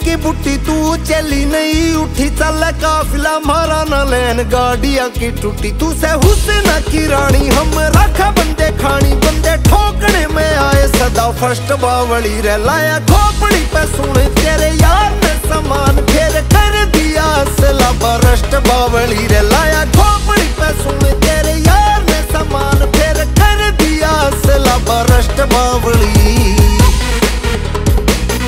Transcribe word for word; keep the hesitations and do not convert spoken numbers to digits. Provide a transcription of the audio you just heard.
की बुट्टी तू चली नहीं उठी, चल काफिला मारा न लैन गाड़िया की टूटी। तू से हुस्न की रानी हम रखा बंदे खानी, बंदे ठोकने में आए सदा फर्स्ट बावली रे। लाया खोपड़ी पे सुन तेरे यार ने समान, फिर कर दिया असला बरस्ट बावली रे। लाया खोपड़ी